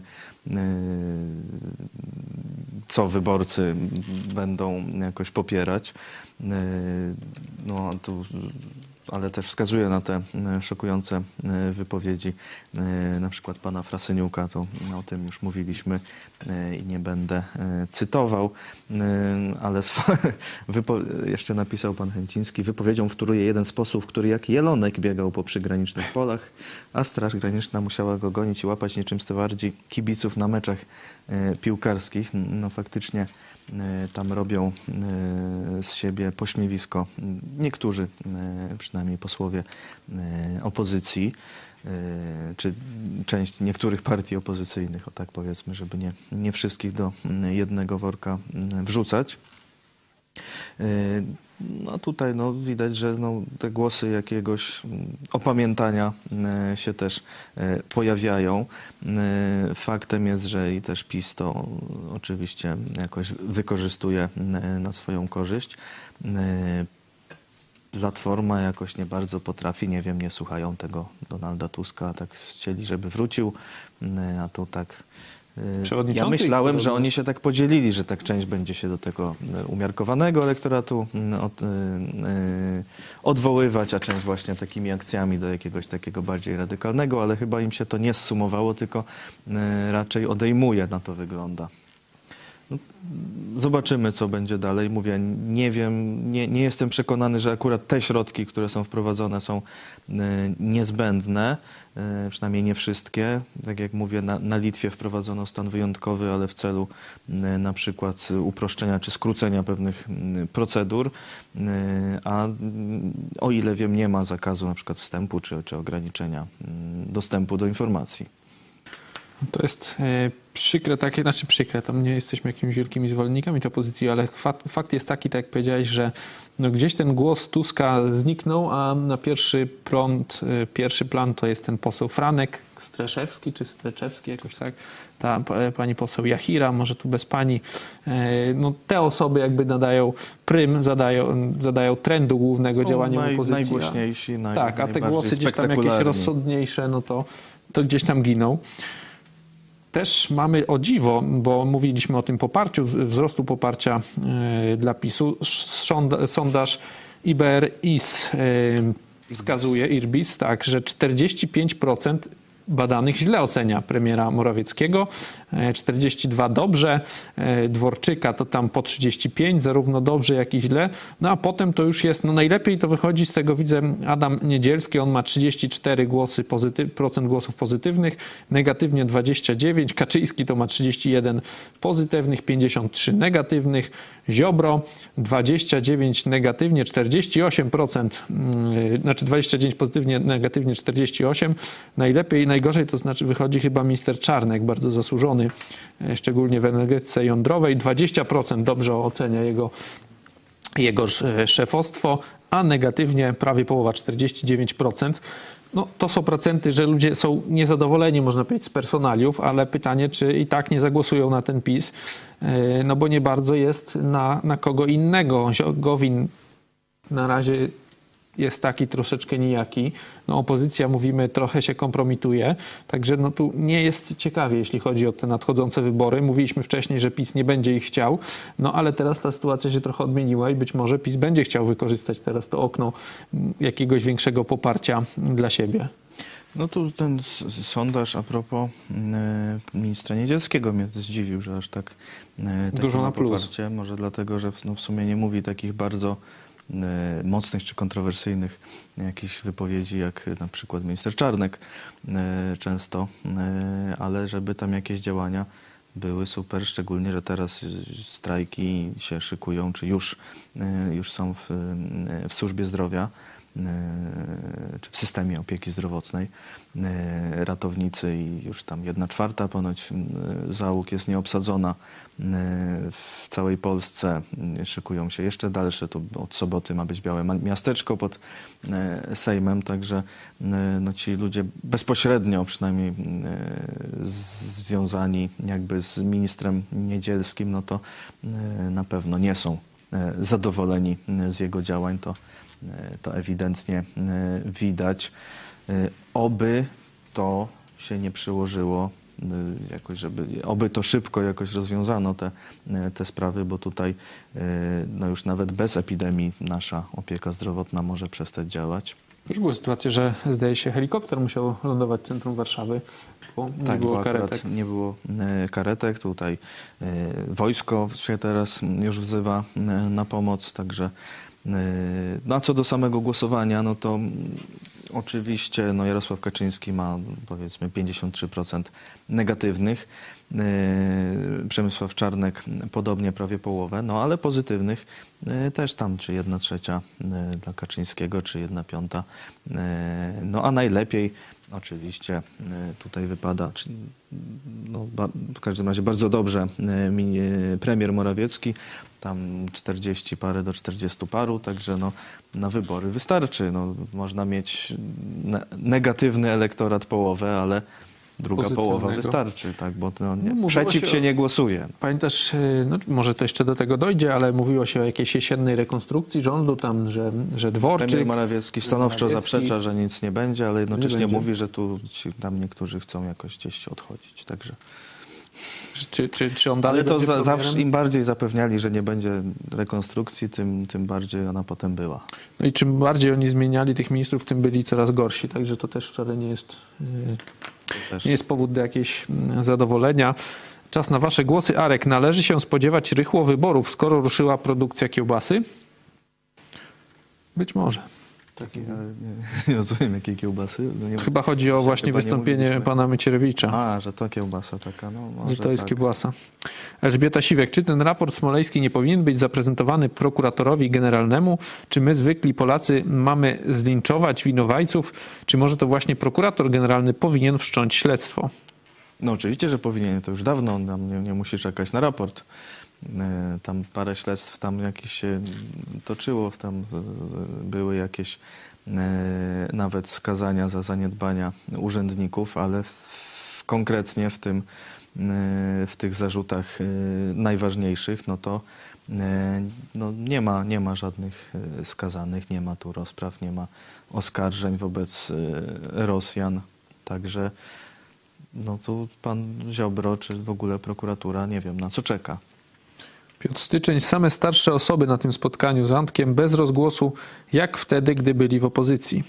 co wyborcy będą jakoś popierać. No, tu, ale też wskazuje na te szokujące wypowiedzi na przykład pana Frasyniuka, to o tym już mówiliśmy i nie będę cytował, ale jeszcze napisał pan Chęciński: wypowiedzią wtóruje jeden z posłów, który jak jelonek biegał po przygranicznych polach, a Straż Graniczna musiała go gonić i łapać niczym stewardzi kibiców na meczach piłkarskich. No faktycznie tam robią z siebie pośmiewisko niektórzy, przynajmniej posłowie opozycji, czy część niektórych partii opozycyjnych, o tak powiedzmy, żeby nie wszystkich do jednego worka wrzucać. No tutaj widać, że te głosy jakiegoś opamiętania się też pojawiają. Faktem jest, że i też PiS to oczywiście jakoś wykorzystuje na swoją korzyść. Platforma jakoś nie bardzo potrafi, nie wiem, nie słuchają tego Donalda Tuska, tak chcieli, żeby wrócił, a tu tak... Ja myślałem, że oni się tak podzielili, że tak część będzie się do tego umiarkowanego elektoratu odwoływać, a część właśnie takimi akcjami do jakiegoś takiego bardziej radykalnego, ale chyba im się to nie zsumowało, tylko raczej odejmuje, na to wygląda. Zobaczymy, co będzie dalej. Mówię, nie wiem, nie jestem przekonany, że akurat te środki, które są wprowadzone, są niezbędne. Przynajmniej nie wszystkie. Tak jak mówię, na Litwie wprowadzono stan wyjątkowy, ale w celu na przykład uproszczenia czy skrócenia pewnych procedur. A o ile wiem, nie ma zakazu na przykład wstępu czy ograniczenia dostępu do informacji. To jest przykre, przykre, tam nie jesteśmy jakimiś wielkimi zwolennikami tej opozycji, ale fakt jest taki, tak jak powiedziałeś, że gdzieś ten głos Tuska zniknął, a na pierwszy plan to jest ten poseł Franek Streszewski, czy Streczewski, jakoś tak, ta pani poseł Jachira, może tu bez pani. Te osoby jakby nadają prym, zadają trendu głównego działania opozycji. Najgłośniejsi, tak, a te głosy gdzieś tam jakieś rozsądniejsze, to gdzieś tam giną. Też mamy, o dziwo, bo mówiliśmy o tym poparciu, wzrostu poparcia dla PiS-u. Sondaż IBR-IS wskazuje, IRBIS, tak, że 45% badanych źle ocenia premiera Morawieckiego, 42 dobrze, Dworczyka to tam po 35, zarówno dobrze, jak i źle. No a potem to już jest, najlepiej to wychodzi, z tego widzę, Adam Niedzielski, on ma 34 procent głosów pozytywnych, negatywnie 29, Kaczyński to ma 31 pozytywnych, 53 negatywnych, Ziobro 29 negatywnie, 48%, znaczy 29 pozytywnie, negatywnie 48, najgorzej to znaczy wychodzi chyba minister Czarnek, bardzo zasłużony, szczególnie w energetyce jądrowej. 20% dobrze ocenia jego szefostwo, a negatywnie prawie połowa, 49%. To są procenty, że ludzie są niezadowoleni, można powiedzieć, z personaliów, ale pytanie, czy i tak nie zagłosują na ten PiS, bo nie bardzo jest na kogo innego. Gowin na razie jest taki troszeczkę nijaki. Opozycja, mówimy, trochę się kompromituje, także tu nie jest ciekawie, jeśli chodzi o te nadchodzące wybory. Mówiliśmy wcześniej, że PiS nie będzie ich chciał, ale teraz ta sytuacja się trochę odmieniła i być może PiS będzie chciał wykorzystać teraz to okno jakiegoś większego poparcia dla siebie. Tu ten sondaż a propos ministra Niedzielskiego mnie zdziwił, że aż tak dużo na plus. Poparcie. Może dlatego, że w sumie nie mówi takich bardzo mocnych czy kontrowersyjnych jakichś wypowiedzi, jak na przykład minister Czarnek często, ale żeby tam jakieś działania były super, szczególnie, że teraz strajki się szykują, czy już są w służbie zdrowia, czy w systemie opieki zdrowotnej. Ratownicy i już tam 1/4 ponoć załóg jest nieobsadzona w całej Polsce. Szykują się jeszcze dalsze, tu od soboty ma być białe miasteczko pod Sejmem, także no, ci ludzie bezpośrednio przynajmniej związani jakby z ministrem Niedzielskim, no to na pewno nie są zadowoleni z jego działań, to ewidentnie widać. Oby to się nie przyłożyło jakoś, oby to szybko jakoś rozwiązano te sprawy, bo tutaj no już nawet bez epidemii nasza opieka zdrowotna może przestać działać. Już były sytuacje, że zdaje się helikopter musiał lądować w centrum Warszawy, bo nie było karetek. Nie było karetek. Tutaj wojsko się teraz już wzywa na pomoc, także no a co do samego głosowania, no to oczywiście no Jarosław Kaczyński ma powiedzmy 53% negatywnych, Przemysław Czarnek podobnie prawie połowę, no ale pozytywnych też tam czy 1/3 dla Kaczyńskiego, czy 1/5. No a najlepiej oczywiście tutaj wypada, no, w każdym razie bardzo dobrze premier Morawiecki, tam 40 parę do 40 paru, także no, na wybory wystarczy. No, można mieć negatywny elektorat połowę, ale druga połowa wystarczy, tak, bo to przeciw się nie głosuje. Pamiętasz, no, może to jeszcze do tego dojdzie, ale mówiło się o jakiejś jesiennej rekonstrukcji rządu, tam, że Dworczyk... Premier Morawiecki stanowczo zaprzecza, że nic nie będzie, ale jednocześnie mówi, że tu tam niektórzy chcą jakoś gdzieś odchodzić, także... Czy on dalej ale to zawsze im bardziej zapewniali, że nie będzie rekonstrukcji, tym bardziej ona potem była. No i czym bardziej oni zmieniali tych ministrów, tym byli coraz gorsi, także to też wcale nie jest powód do jakiejś zadowolenia. Czas na wasze głosy. Arek, należy się spodziewać rychło wyborów, skoro ruszyła produkcja kiełbasy? Być może. Nie rozumiem, jakiej kiełbasy. No chyba chodzi o właśnie wystąpienie pana Macierewicza. A, że to kiełbasa taka. No, może że to jest tak. Kiełbasa. Elżbieta Siwek, czy ten raport smoleński nie powinien być zaprezentowany prokuratorowi generalnemu? Czy my, zwykli Polacy, mamy zlinczować winowajców? Czy może to właśnie prokurator generalny powinien wszcząć śledztwo? No oczywiście, że powinien. To już dawno. Nie musi czekać na raport. Tam parę śledztw tam jakieś się toczyło, tam były jakieś nawet skazania za zaniedbania urzędników, ale konkretnie w tych zarzutach najważniejszych, no to no nie ma żadnych skazanych, nie ma tu rozpraw, nie ma oskarżeń wobec Rosjan, także no tu pan Ziobro, czy w ogóle prokuratura, nie wiem na co czeka. Piotr Styczeń, same starsze osoby na tym spotkaniu z Antkiem bez rozgłosu, jak wtedy, gdy byli w opozycji.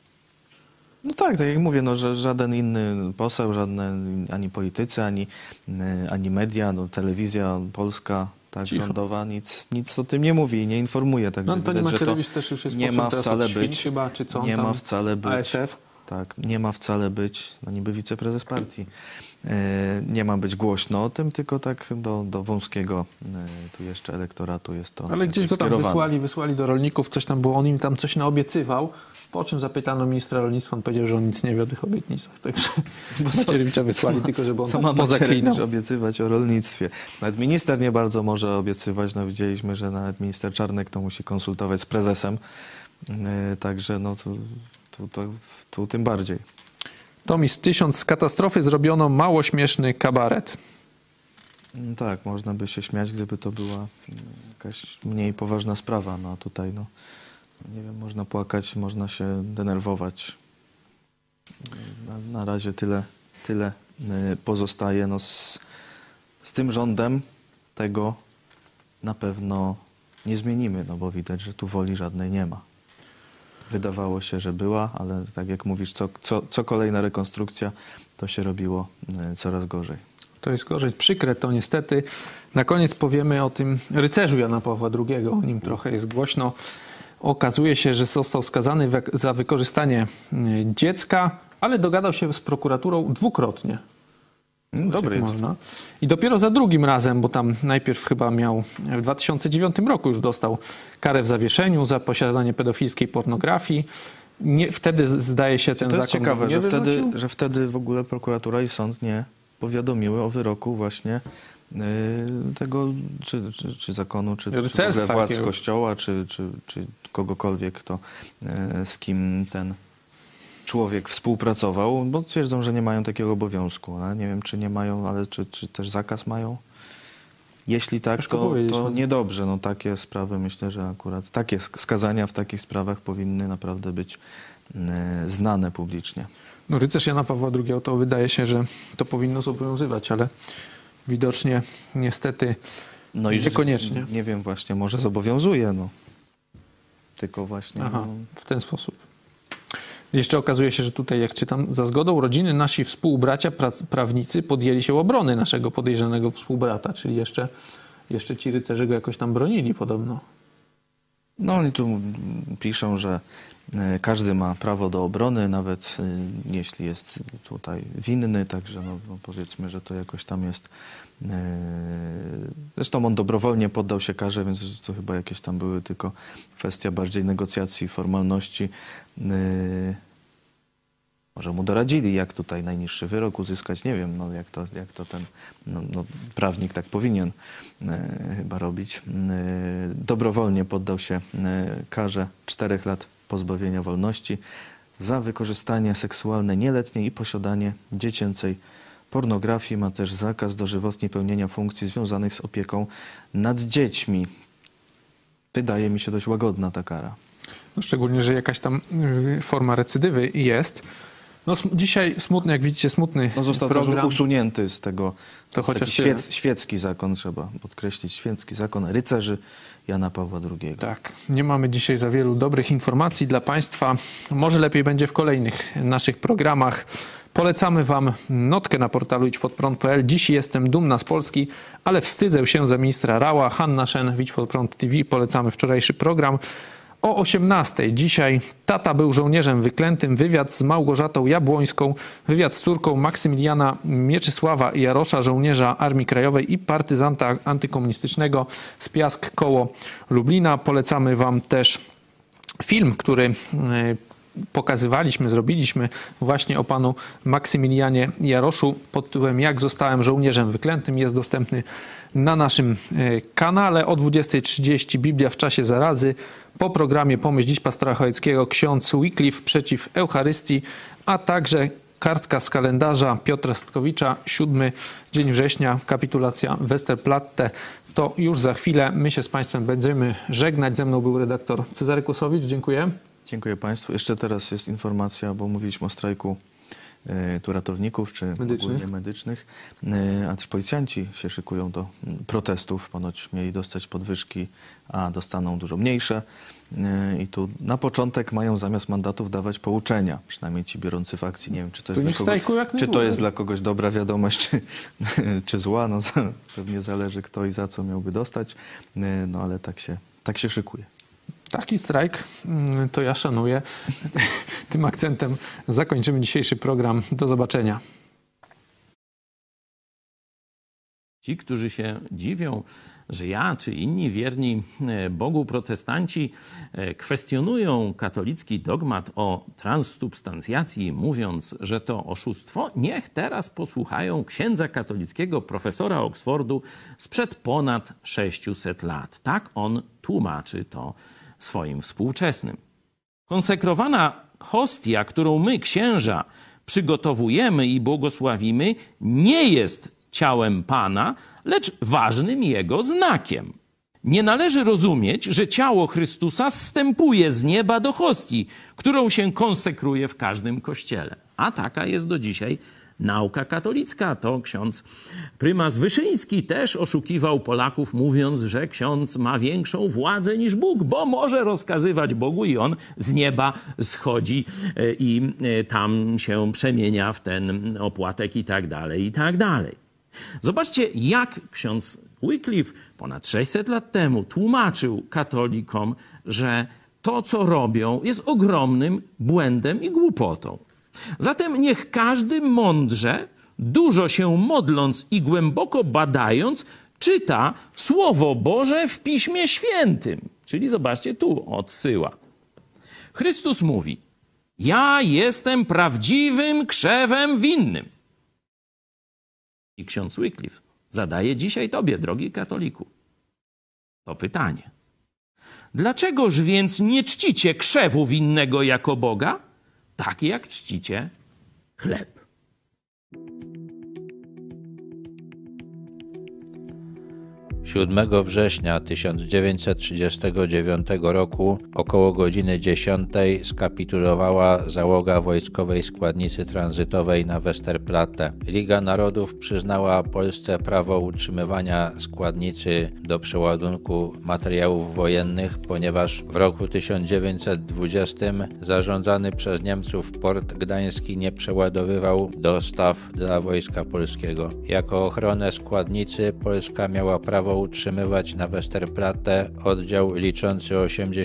No tak jak mówię, no, że żaden inny poseł, ani politycy, ani media, no, telewizja polska, tak, rządowa, nic o tym nie mówi i nie informuje. Także Antoni Macierewicz też już jest nie ma wcale być, chyba, czy co nie tam? ma wcale być. ASF? Tak, nie ma wcale być, no niby wiceprezes partii, nie ma być głośno o tym, tylko tak do wąskiego tu jeszcze elektoratu jest to. Ale gdzieś go tam wysłali do rolników, coś tam było, on im tam coś naobiecywał, po czym zapytano ministra rolnictwa, on powiedział, że on nic nie wie o tych obietnicach, także Macierewicza wysłali tylko, żeby on co ma pozaklinał. obiecywać o rolnictwie. Nawet minister nie bardzo może obiecywać, no widzieliśmy, że nawet minister Czarnek to musi konsultować z prezesem, także no tu tym bardziej. Tomis, 1000 z katastrofy zrobiono mało śmieszny kabaret. Tak, można by się śmiać, gdyby to była jakaś mniej poważna sprawa. No a tutaj, no nie wiem, można płakać, można się denerwować. Na razie tyle pozostaje. No z tym rządem tego na pewno nie zmienimy, no bo widać, że tu woli żadnej nie ma. Wydawało się, że była, ale tak jak mówisz, co kolejna rekonstrukcja, to się robiło coraz gorzej. To jest gorzej. Przykre to niestety. Na koniec powiemy o tym rycerzu Jana Pawła II. O nim trochę jest głośno. Okazuje się, że został skazany za wykorzystanie dziecka, ale dogadał się z prokuraturą dwukrotnie. Dobry jest. Można. I dopiero za drugim razem, bo tam najpierw chyba miał w 2009 roku już dostał karę w zawieszeniu za posiadanie pedofilskiej pornografii. Wtedy zdaje się ten To jest zakon ciekawe, nie że wtedy w ogóle prokuratura i sąd nie powiadomiły o wyroku właśnie tego, czy zakonu, czy w ogóle władz kościoła, czy kogokolwiek, kto, z kim ten człowiek współpracował, bo twierdzą, że nie mają takiego obowiązku. Ale nie wiem, czy nie mają, ale czy też zakaz mają? Jeśli tak, to niedobrze. No, takie sprawy, myślę, że akurat takie skazania w takich sprawach powinny naprawdę być znane publicznie. No, rycerz Jana Pawła II, to wydaje się, że to powinno zobowiązywać, ale widocznie niestety niekoniecznie. Nie wiem, właśnie, może zobowiązuje, no. Tylko właśnie... Aha, w ten sposób. Jeszcze okazuje się, że tutaj, jak czytam, za zgodą rodziny nasi współbracia prawnicy podjęli się obrony naszego podejrzanego współbrata, czyli jeszcze ci rycerze go jakoś tam bronili podobno. No oni tu piszą, że każdy ma prawo do obrony, nawet jeśli jest tutaj winny, także no powiedzmy, że to jakoś tam jest... Zresztą on dobrowolnie poddał się karze, więc to chyba jakieś tam były tylko kwestia bardziej negocjacji, formalności. Może mu doradzili, jak tutaj najniższy wyrok uzyskać, nie wiem, no jak to ten prawnik tak powinien chyba robić. Dobrowolnie poddał się karze 4 lat pozbawienia wolności za wykorzystanie seksualne nieletniej i posiadanie dziecięcej pornografii. Ma też zakaz dożywotnie pełnienia funkcji związanych z opieką nad dziećmi. Wydaje mi się dość łagodna ta kara. No, szczególnie, że jakaś tam forma recydywy jest. No, dzisiaj smutny, jak widzicie, smutny został program. też usunięty z tego chociaż świecki zakon, trzeba podkreślić, świecki zakon rycerzy Jana Pawła II. Tak, nie mamy dzisiaj za wielu dobrych informacji dla Państwa. Może lepiej będzie w kolejnych naszych programach. Polecamy Wam notkę na portalu idźpodprąd.pl. Dziś jestem dumna z Polski, ale wstydzę się za ministra Rała. Hanna Szen, Idź Pod Prąd TV. Polecamy wczorajszy program. O 18:00 dzisiaj tata był żołnierzem wyklętym, wywiad z Małgorzatą Jabłońską, wywiad z córką Maksymiliana Mieczysława Jarosza, żołnierza Armii Krajowej i partyzanta antykomunistycznego z Piask koło Lublina. Polecamy Wam też film, który zrobiliśmy właśnie o panu Maksymilianie Jaroszu pod tytułem Jak zostałem żołnierzem wyklętym. Jest dostępny na naszym kanale. O 20:30 Biblia w czasie zarazy. Po programie Pomyśl dziś pastora Chojeckiego ksiądz Wycliffe przeciw Eucharystii, a także kartka z kalendarza Piotra Stkowicza, 7 dzień września, kapitulacja Westerplatte. To już za chwilę. My się z Państwem będziemy żegnać. Ze mną był redaktor Cezary Kłosowicz. Dziękuję. Dziękuję Państwu. Jeszcze teraz jest informacja, bo mówiliśmy o strajku tu ratowników czy ogólnie medycznych, a też policjanci się szykują do protestów. Ponoć mieli dostać podwyżki, a dostaną dużo mniejsze. I tu na początek mają zamiast mandatów dawać pouczenia, przynajmniej ci biorący w akcji. Nie wiem, czy to jest dla kogoś dobra wiadomość, czy zła. No, pewnie zależy kto i za co miałby dostać, no ale tak się szykuje. Taki strajk to ja szanuję. Tym akcentem zakończymy dzisiejszy program. Do zobaczenia. Ci, którzy się dziwią, że ja czy inni wierni Bogu protestanci kwestionują katolicki dogmat o transsubstancjacji, mówiąc, że to oszustwo, niech teraz posłuchają księdza katolickiego profesora Oxfordu sprzed ponad 600 lat. Tak on tłumaczy to swoim współczesnym. Konsekrowana hostia, którą my, księża, przygotowujemy i błogosławimy, nie jest ciałem Pana, lecz ważnym Jego znakiem. Nie należy rozumieć, że ciało Chrystusa zstępuje z nieba do hostii, którą się konsekruje w każdym kościele. A taka jest do dzisiaj nauka katolicka. To ksiądz prymas Wyszyński też oszukiwał Polaków, mówiąc, że ksiądz ma większą władzę niż Bóg, bo może rozkazywać Bogu i on z nieba schodzi i tam się przemienia w ten opłatek i tak dalej, i tak dalej. Zobaczcie, jak ksiądz Wycliffe ponad 600 lat temu tłumaczył katolikom, że to, co robią, jest ogromnym błędem i głupotą. Zatem niech każdy mądrze, dużo się modląc i głęboko badając, czyta Słowo Boże w Piśmie Świętym. Czyli zobaczcie, tu odsyła. Chrystus mówi: ja jestem prawdziwym krzewem winnym. I ksiądz Wycliffe zadaje dzisiaj tobie, drogi katoliku, to pytanie. Dlaczegoż więc nie czcicie krzewu winnego jako Boga, tak jak czcicie chleb? Siódmego września 1939 roku około godziny 10 skapitulowała załoga wojskowej składnicy tranzytowej na Westerplatte. Liga Narodów przyznała Polsce prawo utrzymywania składnicy do przeładunku materiałów wojennych, ponieważ w roku 1920 zarządzany przez Niemców port gdański nie przeładowywał dostaw dla Wojska Polskiego. Jako ochronę składnicy Polska miała prawo utrzymywać na Westerplatte oddział liczący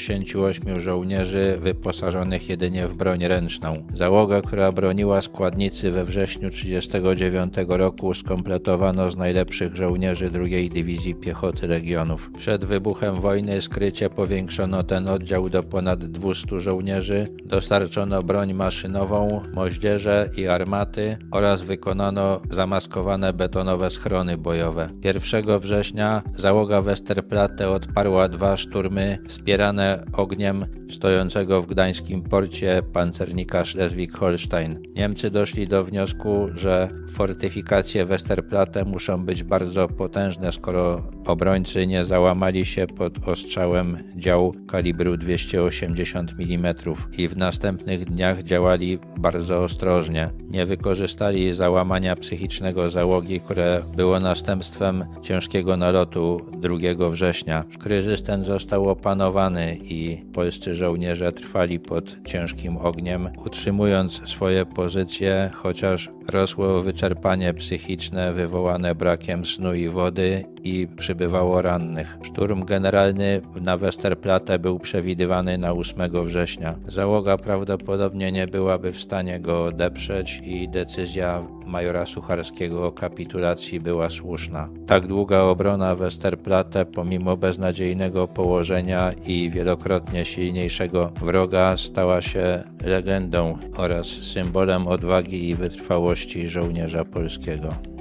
88 żołnierzy wyposażonych jedynie w broń ręczną. Załoga, która broniła składnicy we wrześniu 1939 roku, skompletowano z najlepszych żołnierzy II Dywizji Piechoty Legionów. Przed wybuchem wojny skrycie powiększono ten oddział do ponad 200 żołnierzy, dostarczono broń maszynową, moździerze i armaty oraz wykonano zamaskowane betonowe schrony bojowe. 1 września załoga Westerplatte odparła 2 szturmy wspierane ogniem stojącego w gdańskim porcie pancernika Schleswig-Holstein. Niemcy doszli do wniosku, że fortyfikacje Westerplatte muszą być bardzo potężne, skoro obrońcy nie załamali się pod ostrzałem dział kalibru 280 mm i w następnych dniach działali bardzo ostrożnie. Nie wykorzystali załamania psychicznego załogi, które było następstwem ciężkiego nalotu 2 września. Kryzys ten został opanowany i polscy żołnierze trwali pod ciężkim ogniem, utrzymując swoje pozycje, chociaż rosło wyczerpanie psychiczne wywołane brakiem snu i wody i przybywało rannych. Szturm generalny na Westerplatte był przewidywany na 8 września. Załoga prawdopodobnie nie byłaby w stanie go odeprzeć i decyzja majora Sucharskiego o kapitulacji była słuszna. Tak długa obrona Westerplatte, pomimo beznadziejnego położenia i wielokrotnie silniejszego wroga, stała się legendą oraz symbolem odwagi i wytrwałości żołnierza polskiego.